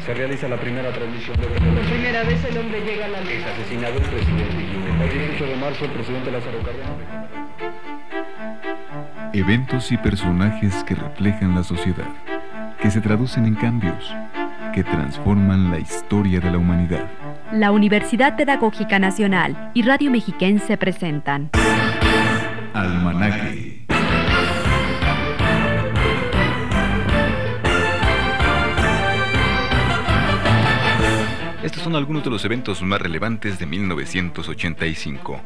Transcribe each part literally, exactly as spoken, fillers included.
Se realiza la primera transmisión de... Por primera vez el hombre llega a la luna. Es asesinado el presidente. El dieciocho de marzo el presidente Lázaro Cárdenas. Eventos y personajes que reflejan la sociedad, que se traducen en cambios, que transforman la historia de la humanidad. La Universidad Pedagógica Nacional y Radio Mexiquense presentan Almanaque. Estos son algunos de los eventos más relevantes de mil novecientos ochenta y cinco.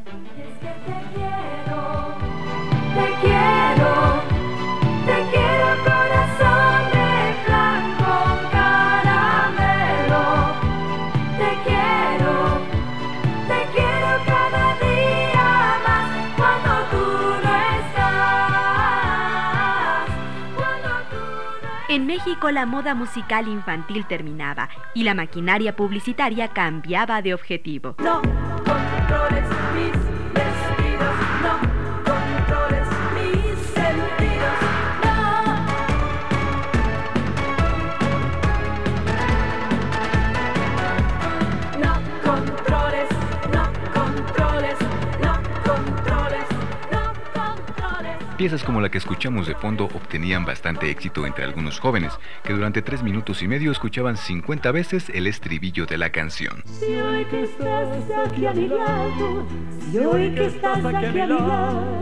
Te quiero, te quiero corazón de flan con caramelo. Te quiero, te quiero cada día más cuando tú no estás, cuando tú no estás. En México la moda musical infantil terminaba y la maquinaria publicitaria cambiaba de objetivo. No controles mis vestidos, no controles mis sentidos, no. No controles, no controles, no controles, no controles. Piezas como la que escuchamos de fondo obtenían bastante éxito entre algunos jóvenes, que durante tres minutos y medio escuchaban cincuenta veces el estribillo de la canción. Si hoy que estás aquí a mi lado, si hoy que estás aquí a mi lado,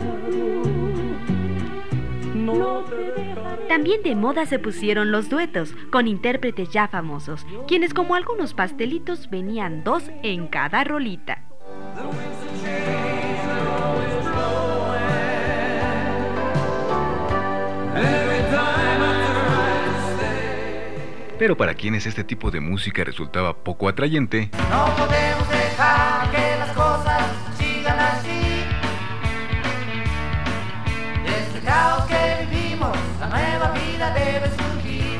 no te dejaré. También de moda se pusieron los duetos, con intérpretes ya famosos, quienes como algunos pastelitos venían dos en cada rolita. Pero para quienes este tipo de música resultaba poco atrayente, No podemos dejar que las cosas sigan así. Desde el caos que vivimos, la nueva vida debe surgir.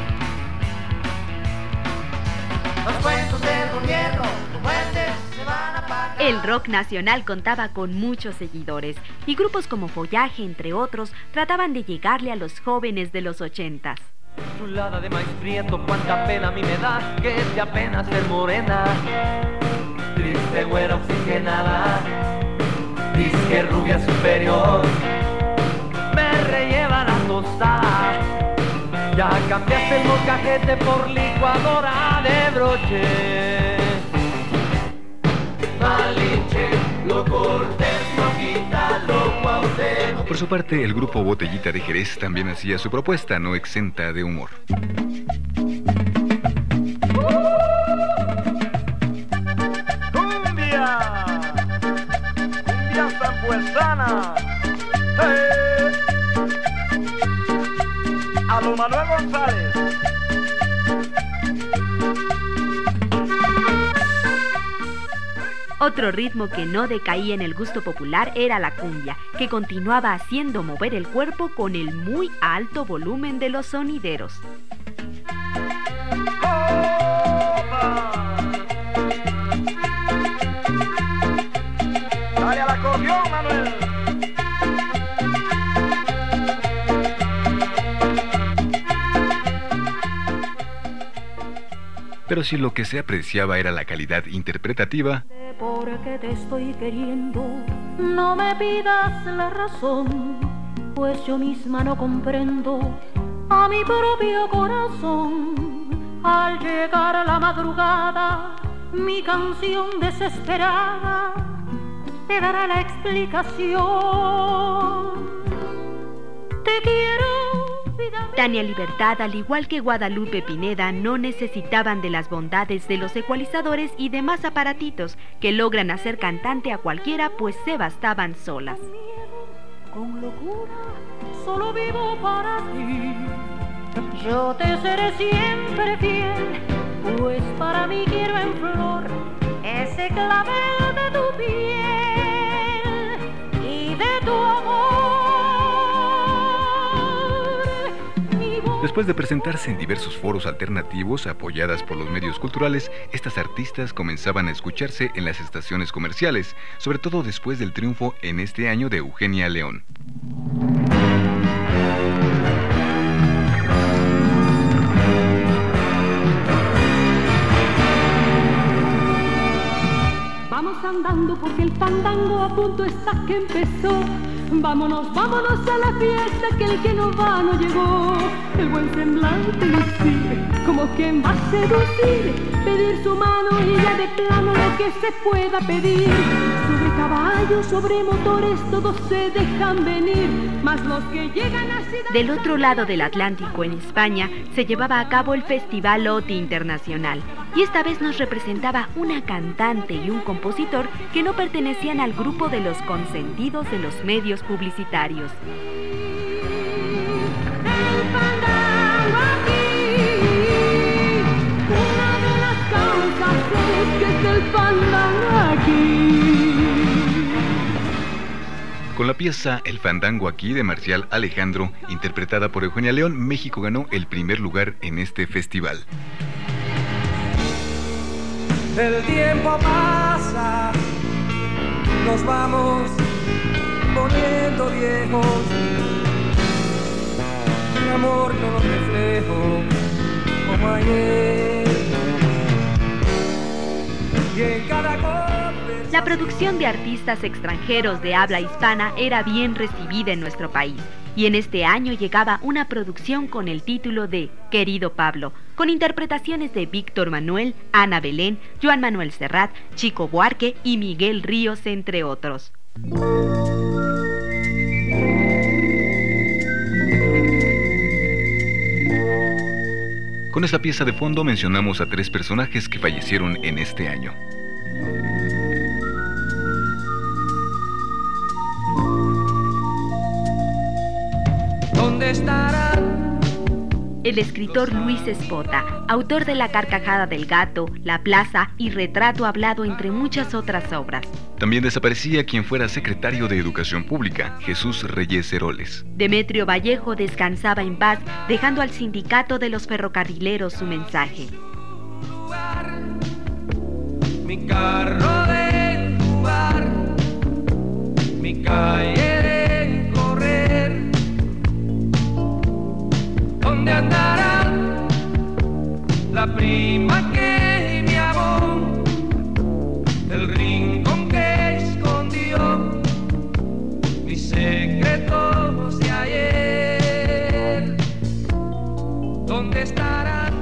Los cuentos del gobierno, como este, se van a apagar. El rock nacional contaba con muchos seguidores y grupos como Follaje, entre otros, trataban de llegarle a los jóvenes de los ochentas. Chulada de maíz prieto, cuánta pena a mí me da que es de apenas ser morena. Triste güera oxigenada, disque rubia superior, me relleva la tostada. Ya cambiaste el molcajete por licuadora de broche. Malinche, lo cortés, no quita, lo cuauhtémoc. por su parte el grupo Botellita de Jerez también hacía su propuesta, no exenta de humor. ¡Cumbia! ¡Cumbia sampuesana! ¡Eh! A lo Manuel González. Otro ritmo que no decaía en el gusto popular era la cumbia, que continuaba haciendo mover el cuerpo con el muy alto volumen de los sonideros. ¡Dale al acordeón, Manuel! Pero si lo que se apreciaba era la calidad interpretativa, Porque te estoy queriendo, no me pidas la razón, pues yo misma no comprendo a mi propio corazón. Al llegar a la madrugada, mi canción desesperada te dará la explicación. Te quiero. Tania Libertad, al igual que Guadalupe Pineda, no necesitaban de las bondades de los ecualizadores y demás aparatitos que logran hacer cantante a cualquiera, pues se bastaban solas. Con locura, solo vivo para ti. Yo te seré siempre fiel, pues para mí quiero en flor ese clavel de tu piel y de tu amor. después de presentarse en diversos foros alternativos apoyadas por los medios culturales, estas artistas comenzaban a escucharse en las estaciones comerciales, sobre todo después del triunfo en este año de Eugenia León. andando porque el fandango a punto está que empezó. Vámonos, vámonos a la fiesta, que el que no va no llegó. El buen semblante lucir, como quien va a seducir, pedir su mano y ya de plano lo que se pueda pedir. Sobre caballos, sobre motores, todos se dejan venir, mas los que llegan a ciudad... Del otro lado del Atlántico, en España, se llevaba a cabo el Festival OTI Internacional, y esta vez nos representaba una cantante y un compositor que no pertenecían al grupo de los consentidos de los medios publicitarios. El fandango aquí, una de las causas es que es el fandango aquí. Con la pieza El fandango aquí de Marcial Alejandro, interpretada por Eugenia León, México ganó el primer lugar en este festival. El tiempo pasa, nos vamos poniendo viejos. El amor no lo reflejo como ayer. Y en cada conversación... La producción de artistas extranjeros de habla hispana era bien recibida en nuestro país. Y en este año llegaba una producción con el título de Querido Pablo, con interpretaciones de Víctor Manuel, Ana Belén, Joan Manuel Serrat, Chico Buarque y Miguel Ríos, entre otros. Con esta pieza de fondo mencionamos a tres personajes que fallecieron en este año. ¿Dónde estarán? El escritor Luis Espota, autor de La carcajada del gato, La plaza y Retrato hablado, entre muchas otras obras. También desaparecía quien fuera secretario de Educación Pública, Jesús Reyes Heroles. Demetrio Vallejo descansaba en paz, dejando al sindicato de los ferrocarrileros su mensaje. Mi carro de jugar, mi calle de correr. ¿Dónde andará la prima que me amó? El rincón que escondió mis secretos de ayer. ¿Dónde estarán?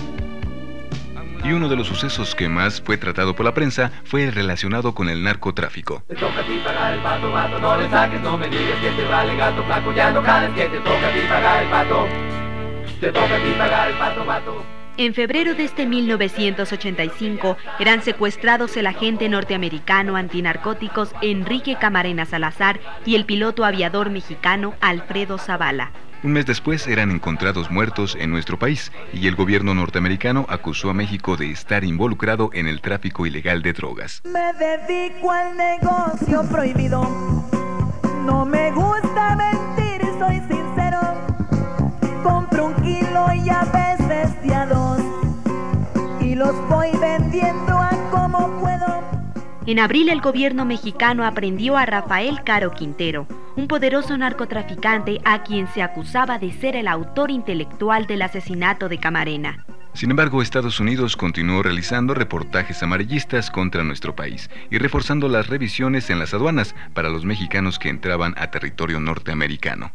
Y uno de los sucesos que más fue tratado por la prensa fue el relacionado con el narcotráfico. Te toca a ti pagar el pato, vato, no le saques, no me digas que te vale gato, flaco, ya no cales, que te toca a ti pagar el pato. Te toca a ti pagar el pato, vato. En febrero de este mil novecientos ochenta y cinco eran secuestrados el agente norteamericano antinarcóticos Enrique Camarena Salazar y el piloto aviador mexicano Alfredo Zavala. Un mes después eran encontrados muertos en nuestro país y el gobierno norteamericano acusó a México de estar involucrado en el tráfico ilegal de drogas. Me dedico al negocio prohibido, no me gusta mentir, soy sincero. Compro un kilo y a veces de a dos y los voy vendiendo a como puedo. En abril el gobierno mexicano aprendió a Rafael Caro Quintero, un poderoso narcotraficante a quien se acusaba de ser el autor intelectual del asesinato de Camarena. Sin embargo, Estados Unidos continuó realizando reportajes amarillistas contra nuestro país y reforzando las revisiones en las aduanas para los mexicanos que entraban a territorio norteamericano.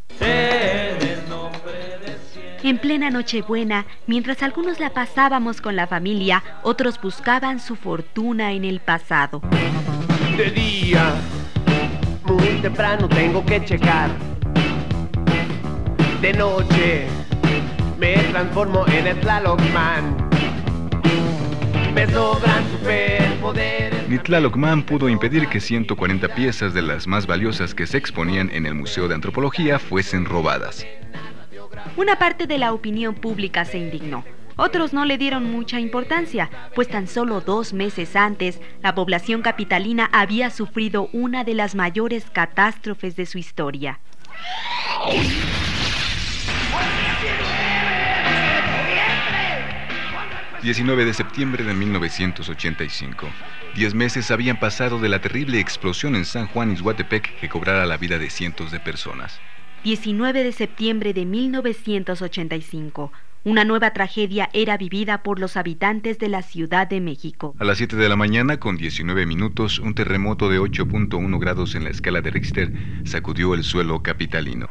En plena Nochebuena, mientras algunos la pasábamos con la familia, otros buscaban su fortuna en el pasado. De día, muy temprano tengo que checar. De noche, me transformo en el Tlaloc Man. Me sobran superpoderes. Ni Tlaloc Man pudo impedir que ciento cuarenta piezas de las más valiosas que se exponían en el Museo de Antropología fuesen robadas. Una parte de la opinión pública se indignó. Otros no le dieron mucha importancia, pues tan solo dos meses antes, la población capitalina había sufrido una de las mayores catástrofes de su historia. diecinueve de septiembre de mil novecientos ochenta y cinco. Diez meses habían pasado de la terrible explosión en San Juan Ixhuatepec que cobrara la vida de cientos de personas. diecinueve de septiembre de mil novecientos ochenta y cinco. Una nueva tragedia era vivida por los habitantes de la Ciudad de México. A las siete de la mañana, con diecinueve minutos, un terremoto de ocho punto uno grados en la escala de Richter sacudió el suelo capitalino.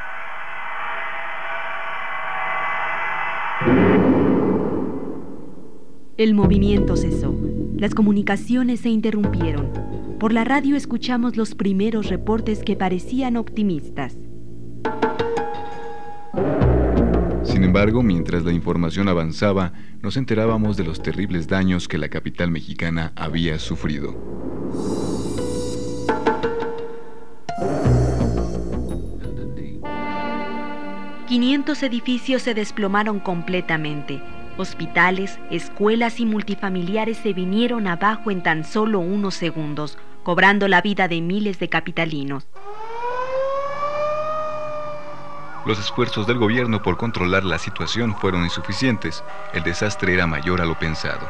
El movimiento cesó. Las comunicaciones se interrumpieron. Por la radio escuchamos los primeros reportes que parecían optimistas. Sin embargo, mientras la información avanzaba, nos enterábamos de los terribles daños que la capital mexicana había sufrido. quinientos edificios se desplomaron completamente. Hospitales, escuelas y multifamiliares se vinieron abajo en tan solo unos segundos, cobrando la vida de miles de capitalinos. Los esfuerzos del gobierno por controlar la situación fueron insuficientes. El desastre era mayor a lo pensado.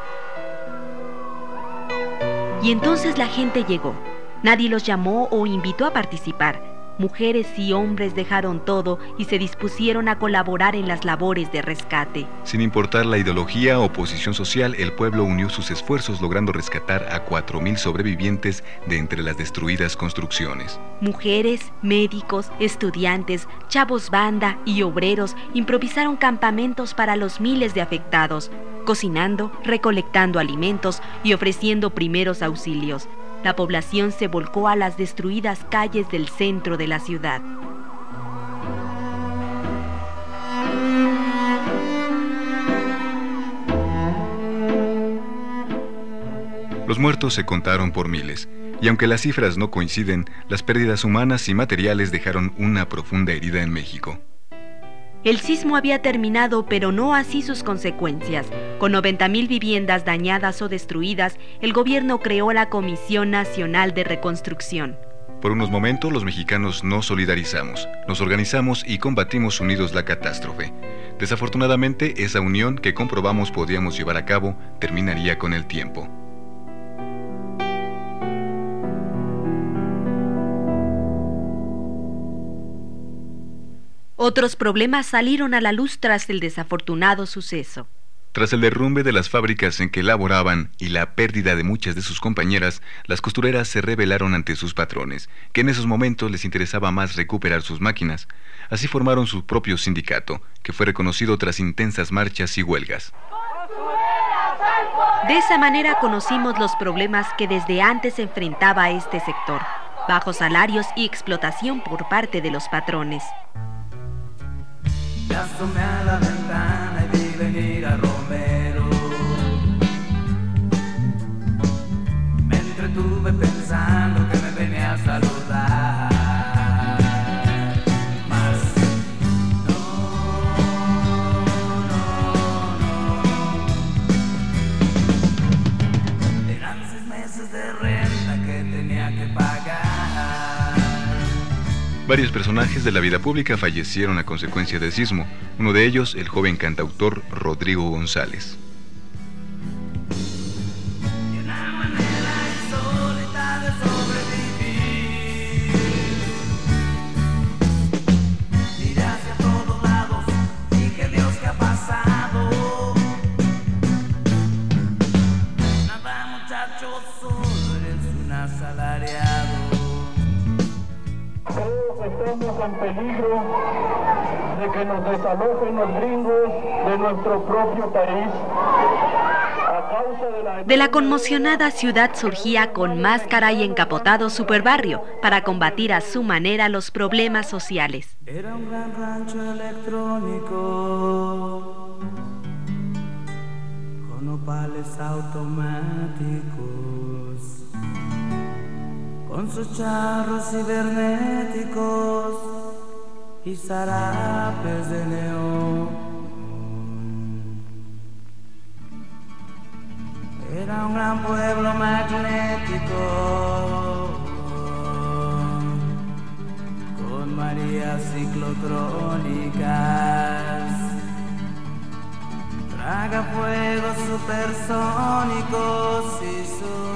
Y entonces la gente llegó. Nadie los llamó o invitó a participar. Mujeres y hombres dejaron todo y se dispusieron a colaborar en las labores de rescate. Sin importar la ideología o posición social, el pueblo unió sus esfuerzos logrando rescatar a cuatro mil sobrevivientes de entre las destruidas construcciones. Mujeres, médicos, estudiantes, chavos banda y obreros improvisaron campamentos para los miles de afectados, cocinando, recolectando alimentos y ofreciendo primeros auxilios. La población se volcó a las destruidas calles del centro de la ciudad. Los muertos se contaron por miles, y aunque las cifras no coinciden, las pérdidas humanas y materiales dejaron una profunda herida en México. El sismo había terminado, pero no así sus consecuencias. Con noventa mil viviendas dañadas o destruidas, el gobierno creó la Comisión Nacional de Reconstrucción. Por unos momentos los mexicanos nos solidarizamos, nos organizamos y combatimos unidos la catástrofe. Desafortunadamente, esa unión que comprobamos podíamos llevar a cabo terminaría con el tiempo. Otros problemas salieron a la luz tras el desafortunado suceso. Tras el derrumbe de las fábricas en que laboraban y la pérdida de muchas de sus compañeras, las costureras se rebelaron ante sus patrones, que en esos momentos les interesaba más recuperar sus máquinas. Así formaron su propio sindicato, que fue reconocido tras intensas marchas y huelgas. De esa manera conocimos los problemas que desde antes enfrentaba este sector: bajos salarios y explotación por parte de los patrones. Me asomé a la ventana y vi venir a Romero. Me entretuve pensando que me venía a saludar. Mas no, no, no. Eran seis meses de renta que tenía que pagar. Varios personajes de la vida pública fallecieron a consecuencia del sismo, uno de ellos el joven cantautor Rodrigo González. Estamos en peligro de que nos desalojen los gringos de nuestro propio país. A causa de la... De la conmocionada ciudad surgía con máscara y encapotado Superbarrio para combatir a su manera los problemas sociales. Era un gran rancho electrónico con opales automáticos, con sus charros cibernéticos y zarapes de neón. Era un gran pueblo magnético con marías ciclotrónicas, tragafuegos supersónicos y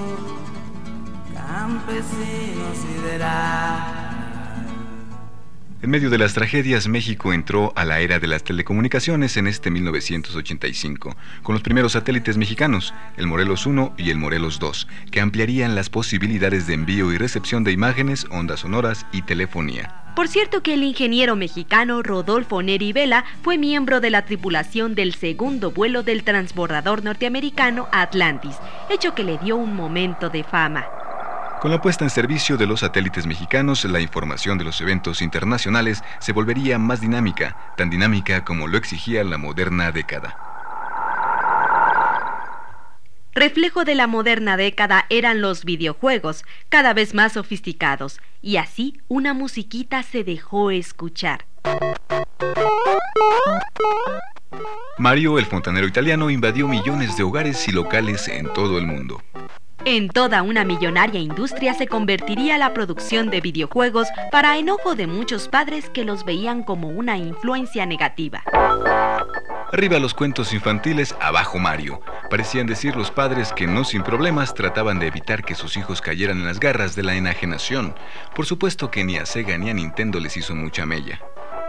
su campesino sideral. En medio de las tragedias, México entró a la era de las telecomunicaciones en este mil novecientos ochenta y cinco, con los primeros satélites mexicanos, el Morelos uno y el Morelos dos, que ampliarían las posibilidades de envío y recepción de imágenes, ondas sonoras y telefonía. Por cierto que el ingeniero mexicano Rodolfo Neri Vela fue miembro de la tripulación del segundo vuelo del transbordador norteamericano Atlantis, hecho que le dio un momento de fama. Con la puesta en servicio de los satélites mexicanos, la información de los eventos internacionales se volvería más dinámica, tan dinámica como lo exigía la moderna década. Reflejo de la moderna década eran los videojuegos, cada vez más sofisticados, y así una musiquita se dejó escuchar. Mario, el fontanero italiano, invadió millones de hogares y locales en todo el mundo. En toda una millonaria industria se convertiría la producción de videojuegos para enojo de muchos padres que los veían como una influencia negativa. Arriba los cuentos infantiles, abajo Mario. Parecían decir los padres que no sin problemas trataban de evitar que sus hijos cayeran en las garras de la enajenación. Por supuesto que ni a Sega ni a Nintendo les hizo mucha mella.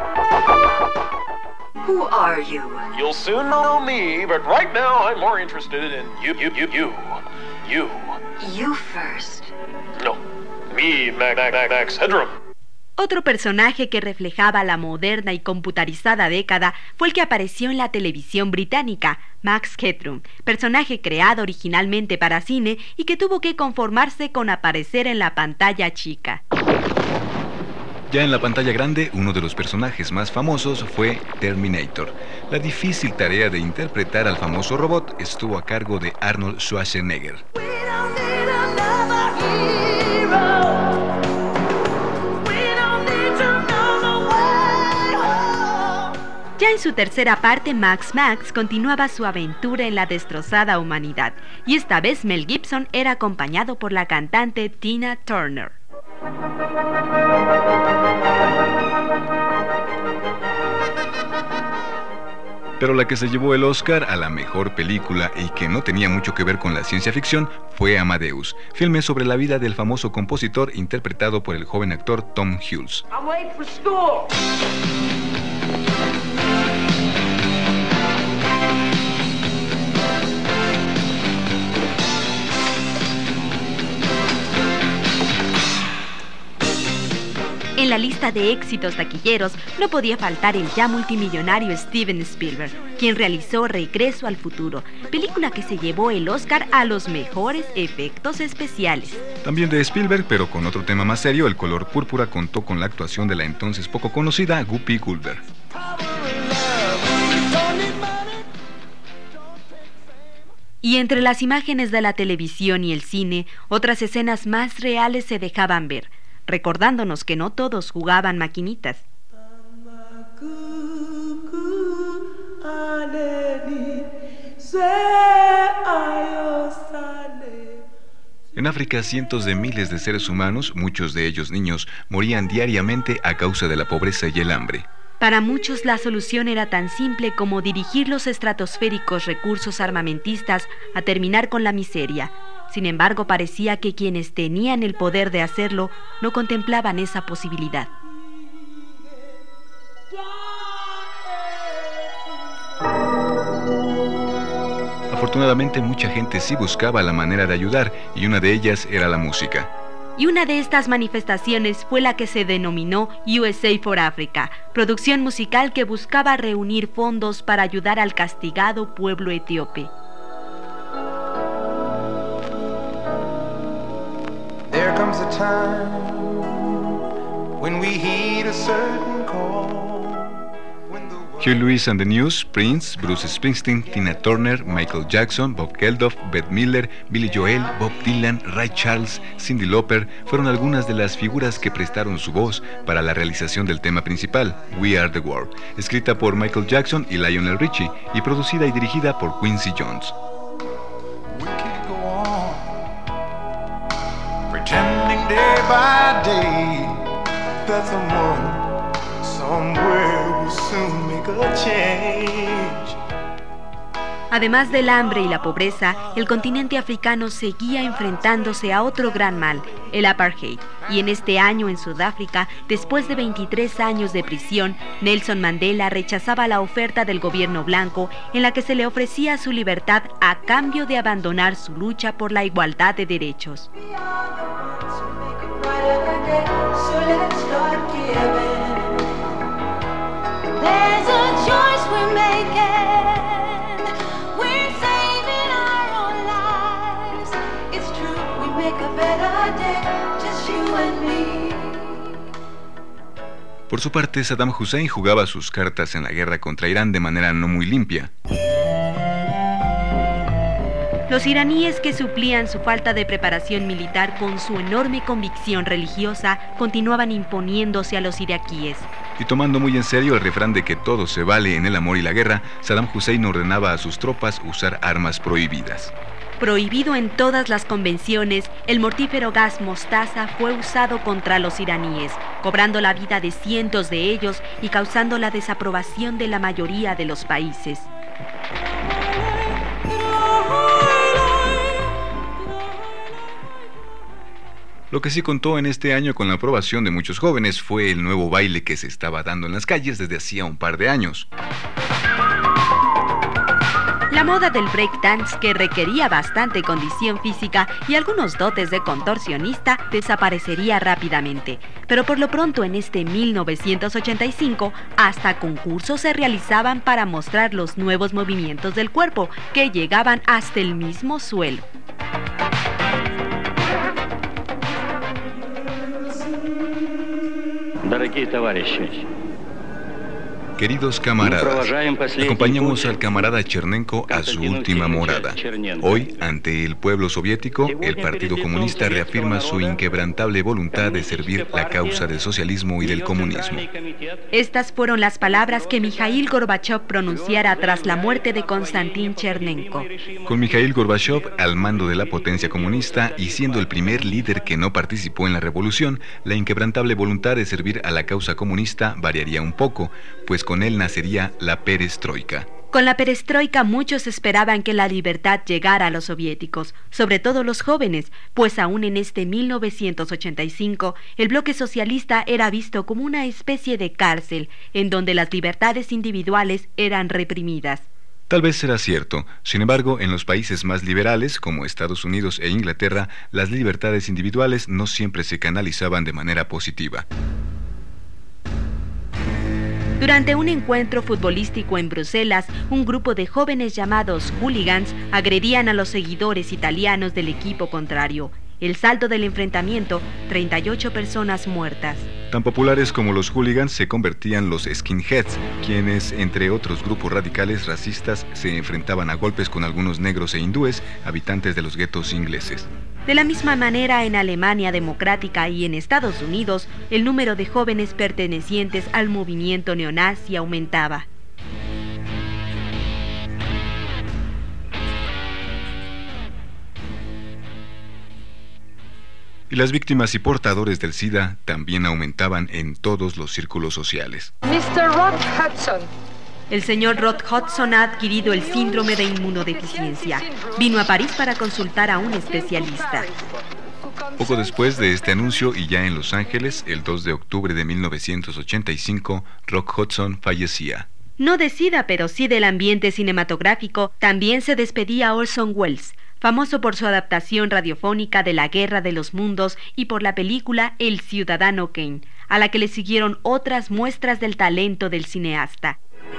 Who are you? You'll soon know me, but right now I'm more interested in you, you, you, you. You. You first. No. Me, Max, Max, Max Headroom. Otro personaje que reflejaba la moderna y computarizada década fue el que apareció en la televisión británica, Max Headroom, personaje creado originalmente para cine y que tuvo que conformarse con aparecer en la pantalla chica. Ya en la pantalla grande, uno de los personajes más famosos fue Terminator. La difícil tarea de interpretar al famoso robot estuvo a cargo de Arnold Schwarzenegger. Ya en su tercera parte, Max Max continuaba su aventura en la destrozada humanidad, y esta vez Mel Gibson era acompañado por la cantante Tina Turner. Pero la que se llevó el Oscar a la mejor película y que no tenía mucho que ver con la ciencia ficción fue Amadeus, filme sobre la vida del famoso compositor interpretado por el joven actor Tom Hulce. I'm late for school. En la lista de éxitos taquilleros no podía faltar el ya multimillonario Steven Spielberg, quien realizó Regreso al Futuro, película que se llevó el Oscar a los mejores efectos especiales. También de Spielberg, pero con otro tema más serio, El color púrpura contó con la actuación de la entonces poco conocida Whoopi Goldberg. Y entre las imágenes de la televisión y el cine, otras escenas más reales se dejaban ver, recordándonos que no todos jugaban maquinitas. En África, cientos de miles de seres humanos, muchos de ellos niños, morían diariamente a causa de la pobreza y el hambre. Para muchos la solución era tan simple como dirigir los estratosféricos recursos armamentistas a terminar con la miseria. Sin embargo, parecía que quienes tenían el poder de hacerlo no contemplaban esa posibilidad. Afortunadamente, mucha gente sí buscaba la manera de ayudar, y una de ellas era la música. Y una de estas manifestaciones fue la que se denominó U S A for Africa, producción musical que buscaba reunir fondos para ayudar al castigado pueblo etíope. There comes a time when we heed a certain call. Huey Lewis and the News, Prince, Bruce Springsteen, Tina Turner, Michael Jackson, Bob Geldof, Bette Midler, Billy Joel, Bob Dylan, Ray Charles, Cyndi Lauper fueron algunas de las figuras que prestaron su voz para la realización del tema principal, We Are the World, escrita por Michael Jackson y Lionel Richie y producida y dirigida por Quincy Jones. Pretending day by day that someone somewhere will soon make a change. Además del hambre y la pobreza, el continente africano seguía enfrentándose a otro gran mal, el apartheid. Y en este año en Sudáfrica, después de veintitrés años de prisión, Nelson Mandela rechazaba la oferta del gobierno blanco en la que se le ofrecía su libertad a cambio de abandonar su lucha por la igualdad de derechos. Por su parte, Saddam Hussein jugaba sus cartas en la guerra contra Irán de manera no muy limpia. Los iraníes, que suplían su falta de preparación militar con su enorme convicción religiosa, continuaban imponiéndose a los iraquíes. Y tomando muy en serio el refrán de que todo se vale en el amor y la guerra, Saddam Hussein ordenaba a sus tropas usar armas prohibidas. Prohibido en todas las convenciones, el mortífero gas mostaza fue usado contra los iraníes, cobrando la vida de cientos de ellos y causando la desaprobación de la mayoría de los países. Lo que sí contó en este año con la aprobación de muchos jóvenes fue el nuevo baile que se estaba dando en las calles desde hacía un par de años. La moda del breakdance, que requería bastante condición física y algunos dotes de contorsionista, desaparecería rápidamente. Pero por lo pronto en este mil novecientos ochenta y cinco, hasta concursos se realizaban para mostrar los nuevos movimientos del cuerpo, que llegaban hasta el mismo suelo. Дорогие товарищи, Queridos camaradas, acompañamos al camarada Chernenko a su última morada. Hoy, ante el pueblo soviético, el Partido Comunista reafirma su inquebrantable voluntad de servir la causa del socialismo y del comunismo. Estas fueron las palabras que Mikhail Gorbachev pronunciara tras la muerte de Konstantin Chernenko. Con Mikhail Gorbachev al mando de la potencia comunista y siendo el primer líder que no participó en la revolución, la inquebrantable voluntad de servir a la causa comunista variaría un poco, pues con él nacería la perestroika. Con la perestroika muchos esperaban que la libertad llegara a los soviéticos, sobre todo los jóvenes, pues aún en este mil novecientos ochenta y cinco el bloque socialista era visto como una especie de cárcel en donde las libertades individuales eran reprimidas. Tal vez será cierto, sin embargo, en los países más liberales, como Estados Unidos e Inglaterra, las libertades individuales no siempre se canalizaban de manera positiva. Durante un encuentro futbolístico en Bruselas, un grupo de jóvenes llamados hooligans agredían a los seguidores italianos del equipo contrario. El saldo del enfrentamiento, treinta y ocho personas muertas. Tan populares como los hooligans se convertían los skinheads, quienes, entre otros grupos radicales racistas, se enfrentaban a golpes con algunos negros e hindúes, habitantes de los guetos ingleses. De la misma manera, en Alemania democrática y en Estados Unidos, el número de jóvenes pertenecientes al movimiento neonazi aumentaba. Y las víctimas y portadores del SIDA también aumentaban en todos los círculos sociales. mister Rod Hudson. El señor Rod Hudson ha adquirido el síndrome de inmunodeficiencia. Vino a París para consultar a un especialista. Poco después de este anuncio y ya en Los Ángeles, el dos de octubre de mil novecientos ochenta y cinco, Rod Hudson fallecía. No de SIDA, pero sí del ambiente cinematográfico, también se despedía Orson Welles, famoso por su adaptación radiofónica de La Guerra de los Mundos y por la película El Ciudadano Kane, a la que le siguieron otras muestras del talento del cineasta.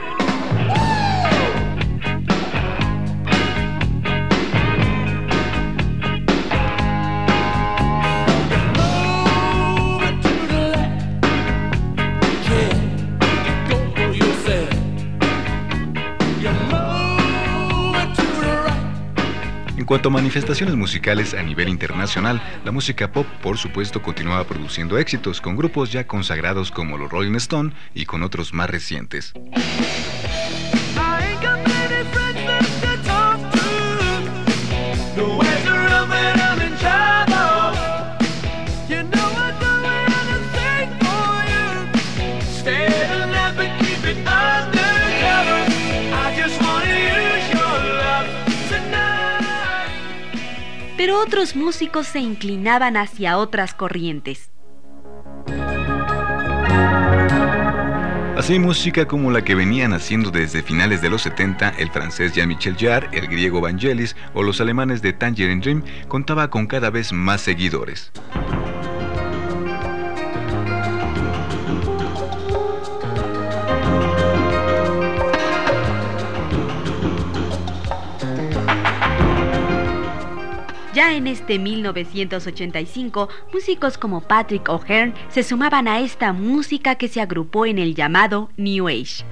En cuanto a manifestaciones musicales a nivel internacional, la música pop, por supuesto, continuaba produciendo éxitos con grupos ya consagrados como los Rolling Stones y con otros más recientes. pero otros músicos se inclinaban hacia otras corrientes. Así, música como la que venían haciendo desde finales de los setenta el francés Jean-Michel Jarre, el griego Vangelis o los alemanes de Tangerine Dream contaba con cada vez más seguidores. Ya en este mil novecientos ochenta y cinco, músicos como Patrick O'Hearn se sumaban a esta música que se agrupó en el llamado New Age.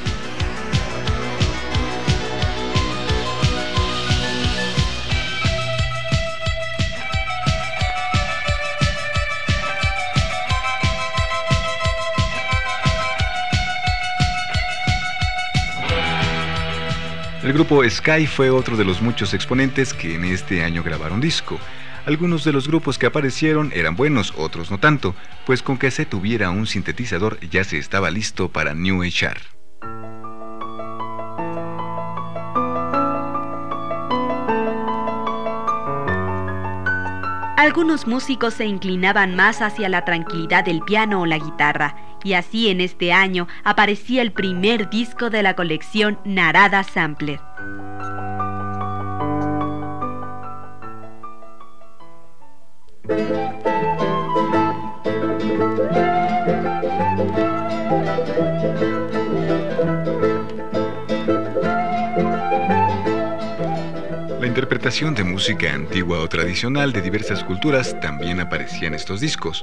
El grupo Sky fue otro de los muchos exponentes que en este año grabaron disco. Algunos de los grupos que aparecieron eran buenos, otros no tanto, pues con que se tuviera un sintetizador ya se estaba listo para New Agear. Algunos músicos se inclinaban más hacia la tranquilidad del piano o la guitarra, y así en este año aparecía el primer disco de la colección Narada Sampler. La interpretación de música antigua o tradicional de diversas culturas también aparecía en estos discos.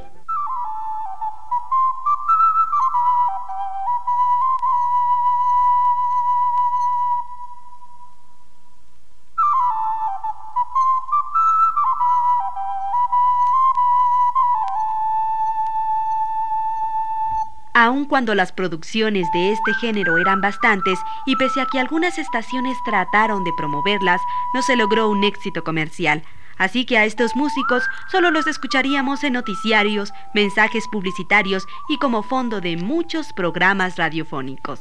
Aun cuando las producciones de este género eran bastantes y pese a que algunas estaciones trataron de promoverlas, no se logró un éxito comercial. Así que a estos músicos solo los escucharíamos en noticiarios, mensajes publicitarios y como fondo de muchos programas radiofónicos.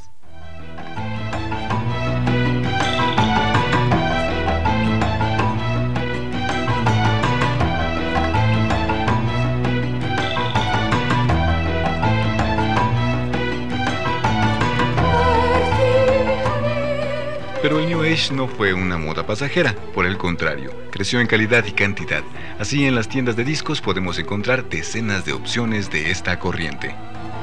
Pero el New Age no fue una moda pasajera, por el contrario, creció en calidad y cantidad. Así en las tiendas de discos podemos encontrar decenas de opciones de esta corriente.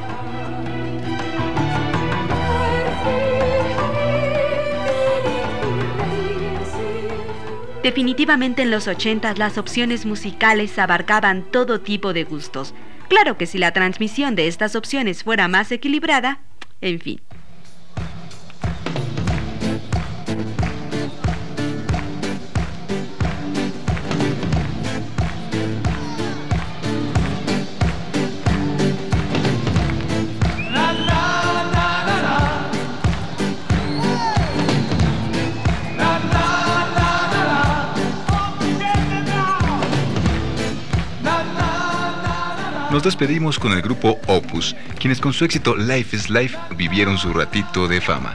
Definitivamente en los ochentas las opciones musicales abarcaban todo tipo de gustos. Claro que si la transmisión de estas opciones fuera más equilibrada, en fin. Nos despedimos con el grupo Opus, quienes con su éxito Life is Life vivieron su ratito de fama.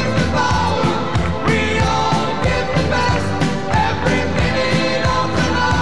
Every minute of the night.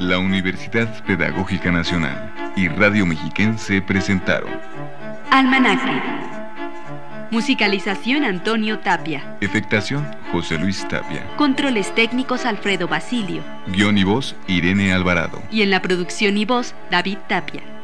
La Universidad Pedagógica Nacional y Radio Mexiquense presentaron Almanaque. Musicalización Antonio Tapia. Efectación José Luis Tapia. Controles técnicos Alfredo Basilio. Guión y voz Irene Alvarado. Y en la producción y voz David Tapia.